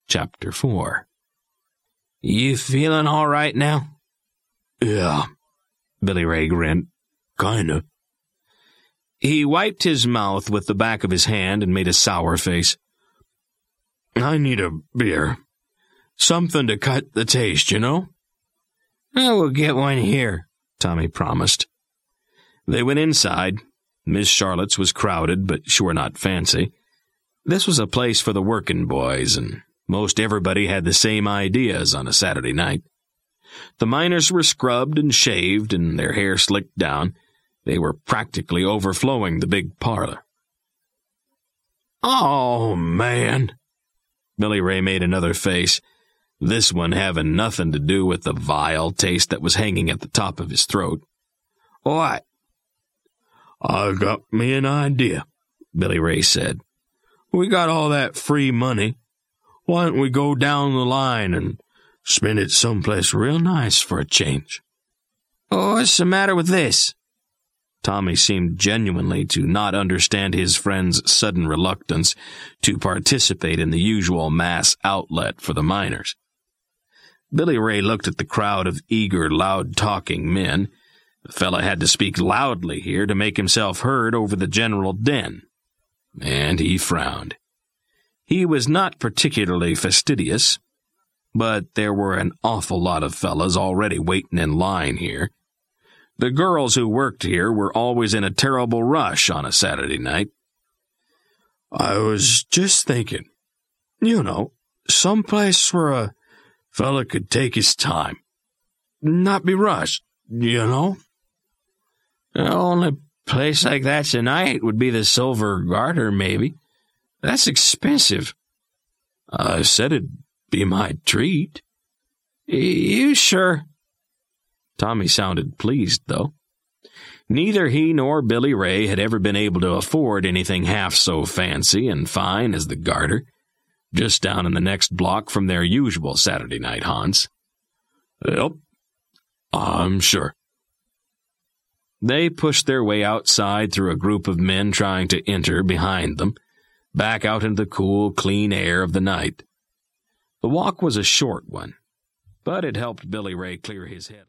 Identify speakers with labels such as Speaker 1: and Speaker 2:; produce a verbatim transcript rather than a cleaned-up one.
Speaker 1: Chapter four. You feeling all right now?
Speaker 2: Yeah,
Speaker 1: Billy Ray grinned.
Speaker 2: Kinda.
Speaker 1: He wiped his mouth with the back of his hand and made a sour face.
Speaker 2: I need a beer. Something to cut the taste, you know?
Speaker 1: I will get one here, Tommy promised. They went inside. Miss Charlotte's was crowded, but sure not fancy. This was a place for the working boys, and most everybody had the same ideas on a Saturday night. The miners were scrubbed and shaved and their hair slicked down. They were practically overflowing the big parlor.
Speaker 2: Oh, man.
Speaker 1: Billy Ray made another face, this one having nothing to do with the vile taste that was hanging at the top of his throat.
Speaker 2: What? I got me an idea, Billy Ray said. We got all that free money. Why don't we go down the line and spend it someplace real nice for a change?
Speaker 1: Oh, what's the matter with this? Tommy seemed genuinely to not understand his friend's sudden reluctance to participate in the usual mass outlet for the miners. Billy Ray looked at the crowd of eager, loud-talking men. The fella had to speak loudly here to make himself heard over the general din. And he frowned. He was not particularly fastidious, but there were an awful lot of fellas already waiting in line here. The girls who worked here were always in a terrible rush on a Saturday night.
Speaker 2: I was just thinking, you know, someplace where a fella could take his time, not be rushed, you know?
Speaker 1: The only place like that tonight would be the Silver Garter, maybe. That's expensive.
Speaker 2: I said it'd be my treat.
Speaker 1: You sure? Tommy sounded pleased, though. Neither he nor Billy Ray had ever been able to afford anything half so fancy and fine as the Garter, just down in the next block from their usual Saturday night haunts.
Speaker 2: Yep, I'm sure.
Speaker 1: They pushed their way outside through a group of men trying to enter behind them, back out into the cool, clean air of the night. The walk was a short one, but it helped Billy Ray clear his head.